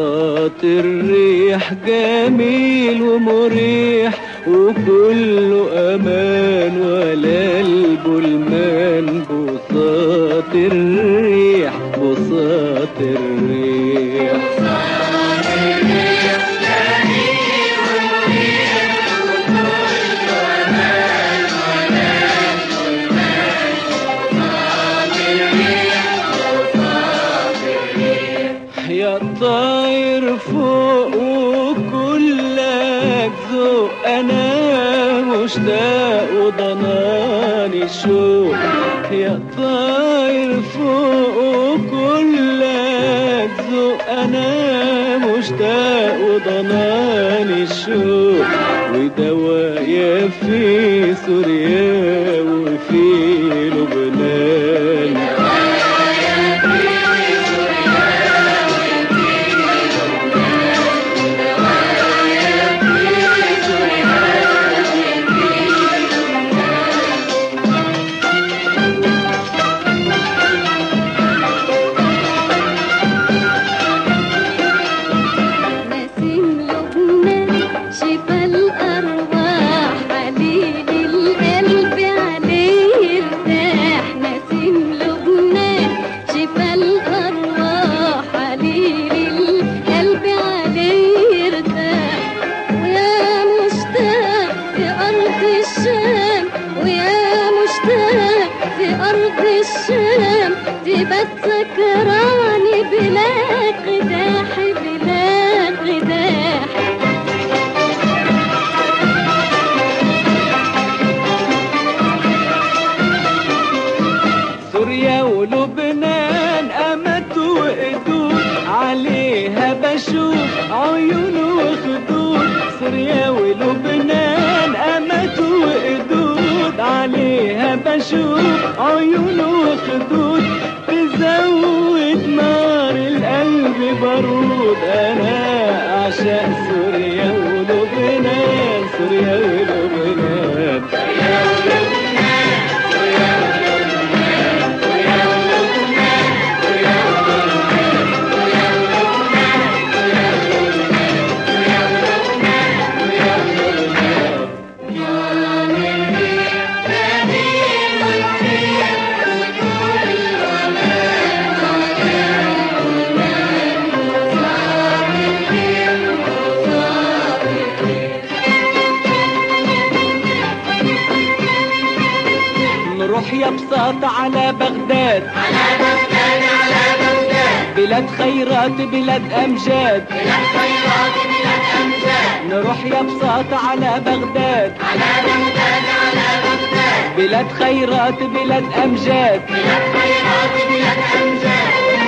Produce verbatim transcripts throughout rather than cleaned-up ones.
بساط الريح جميل ومريح وكله امان ولا البلمان. بساط الريح بساط الريح بساط الريح جميل ومريح وكله امان ولا البلمان. بساط الريح بساط الريح يا طاير فوق وكلك ذوق انا مشتاق وضناني الشوق. يا طاير فوق وكلك ذوق انا مشتاق وضناني الشوق. ودوايا في سوريا وفي لبنان. بس سكراني بلا قداح بلا قداح. سوريا ولبنان قامت وقدود عليها بشوف عيون وخدود. سوريا ولبنان قامت وقدود عليها بشوف عيون وخدود. تزود نار القلب بارود انا اعشق سوريا ولبنان. سوريا ولبنان سوريا ولبنان سوريا ولبنان سوريا ولبنان سوريا ولبنان سوريا ولبنان سوريا ولبنان سوريا ولبنان سوريا ولبنان. يا الريح جميل والريح وكله امان ولا البلمان. بساط الريح بساط الريح نروح يا بساط على بغداد على بغداد على بغداد. بلاد خيرات بلاد امجاد. بلاد خيرات بلاد امجاد. نروح يا بساط على بغداد على بغداد على بغداد. بلاد خيرات بلاد امجاد. بلاد خيرات بلاد امجاد.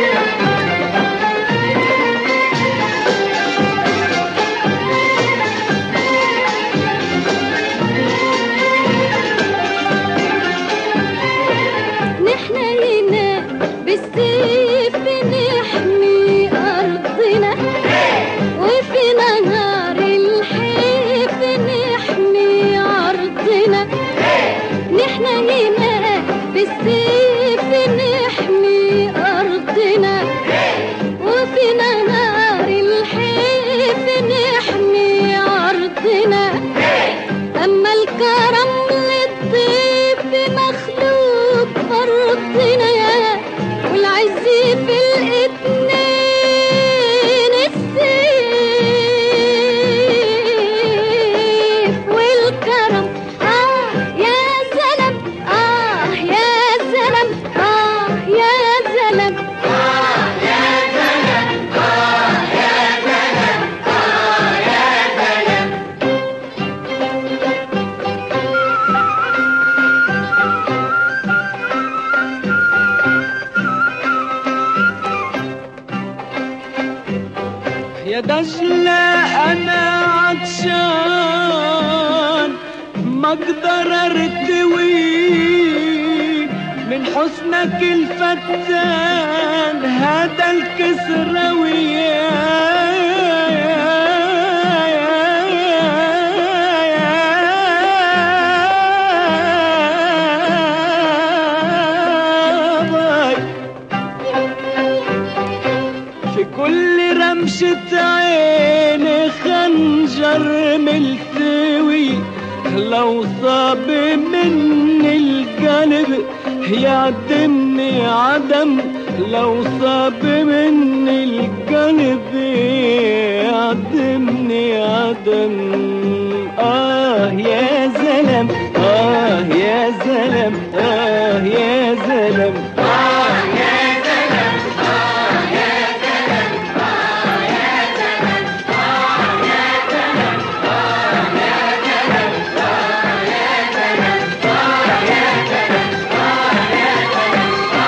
نحن هنا بالسيف نحمي أرضنا وفي نهار الحيف نحمي عرضنا. نحن هنا بالسيف نحمي أرضنا وفي نهار الحيف نحمي عرضنا. أما الكرم للضيف مخلوق فرضنا والعز في الاتنين السيف والكرم. آه يا زلم آه يا زلم آه يا زلم آه يا زلم آه يا زلم آه يا زلم. يا دجلة أنا عطشان ما أقدر أرتوي من حسنك الفتان هذا الكسروي. في كل رمى رمشة عيني خنجر ملتوي، لو صاب مني القلب يعدمني عدم، لو صاب مني القلب يعدمني عدم. آه يا زلم، آه يا زلم، آه يا زلم، آه يا زلم، آه يا زلم، آه يا زلم، آه يا زلم، آه يا زلم، آه يا زلم، آه يا زلم، آه يا زلم،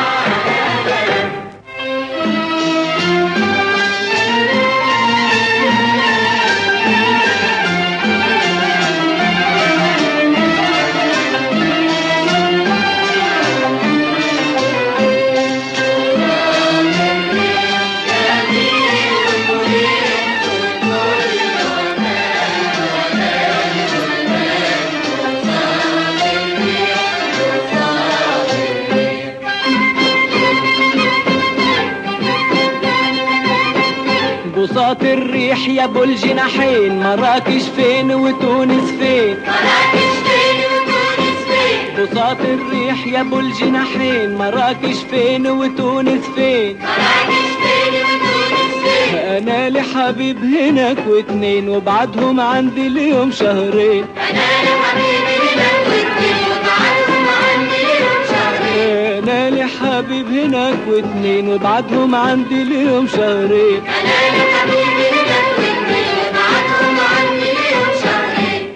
بساط الريح يا ابو الجناحين، مراكش فين وتونس فين؟ مراكش فين وتونس فين؟ بساط الريح يا ابو الجناحين، مراكش فين وتونس فين؟ مراكش فين وتونس فين؟ انا لحبيب هناك واتنين وبعدهم عندي اليوم شهرين. انا لحبيبي هناك واتنين وبعدهم عندي اليوم شهرين. انا لحبيب هناك واتنين وبعدهم عندي اليوم شهرين. انا لحبيبي هناك واتنين وبعدهم عندي اليوم شهرين.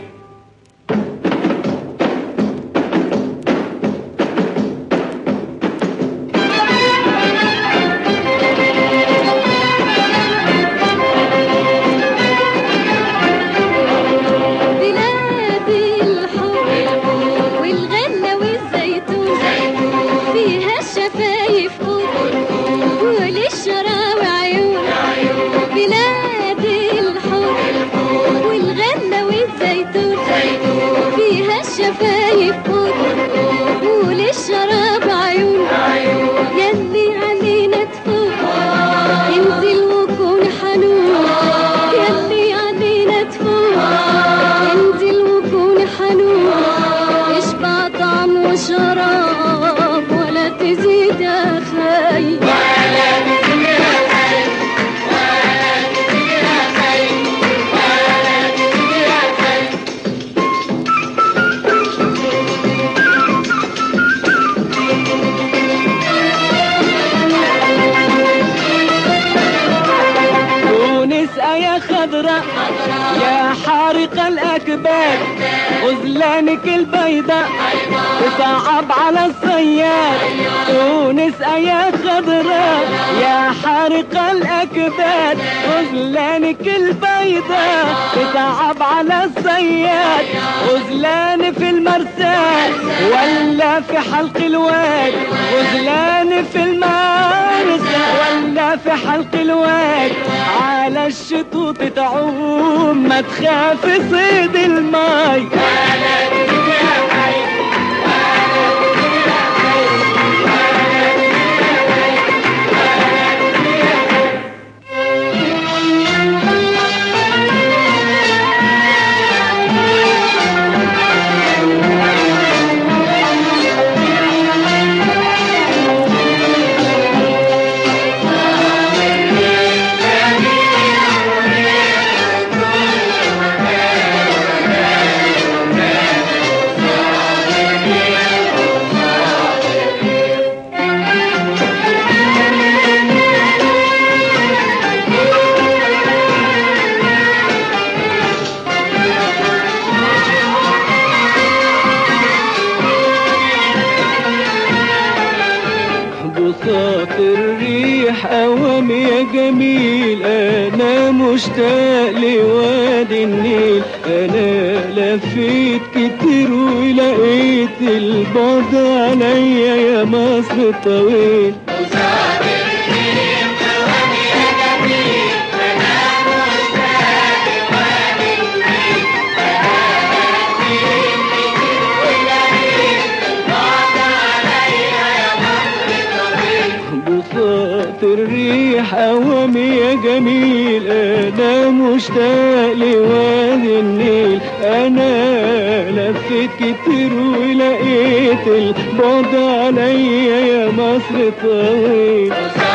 بلاد الحب والغلة والزيتون، فيها الشفايف وللشراوي عيون. بلاد الحب والغلة والزيتون، فيها الشفايف وللشراب عيون. يلي علينا تفوق انزل وكون حنون، يلي علينا تفوق انزل وكون حنون. اشبع طعم وشراب ولا تزيد يا خاي، يا خضراء يا حارق الأكباد، غزلانك البيضاء تصعب على الصياد. تونس يا خضراء يا حارق الأكباد، غزلانك البيضاء تصعب على الصياد. غزلان في المرسى ولا في حلق الواد، غزلان في المرسى ولا في حلق الواد. على الشطوط تعوم ما تخاف صيد الماي. بساط الريح أوام يا جميل، أنا مشتاق لوادي النيل. أنا لفيت كتير ولقيت البعد عليا يا مصر الطويل. بساط الريح أوام يا جميل، أنا مشتاق لوادي النيل. أنا لفيت كتير ولقيت البعد عليا يا مصر الطويل. بساط الريح أوام يا جميل، النيل انا مشتاق لوادي النيل. انا لفيت كتير ولقيت البعد عليا يا مصر طويل.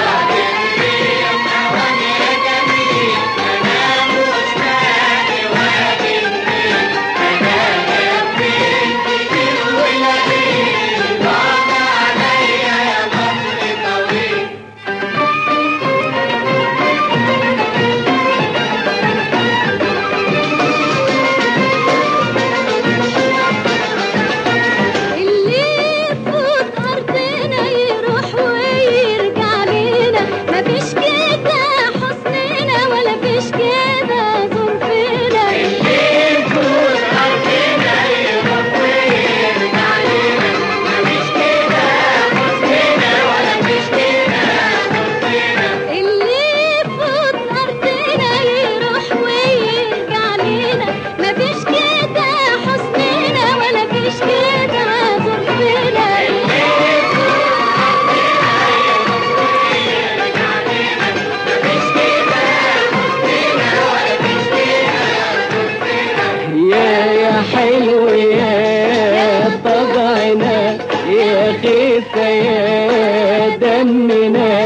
حلو يا طبعنا يا خفة يا دمنا.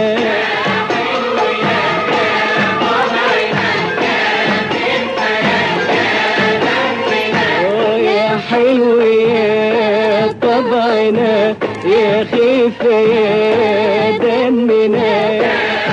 يا حلو يا طبعنا يا خفة يا دمنا.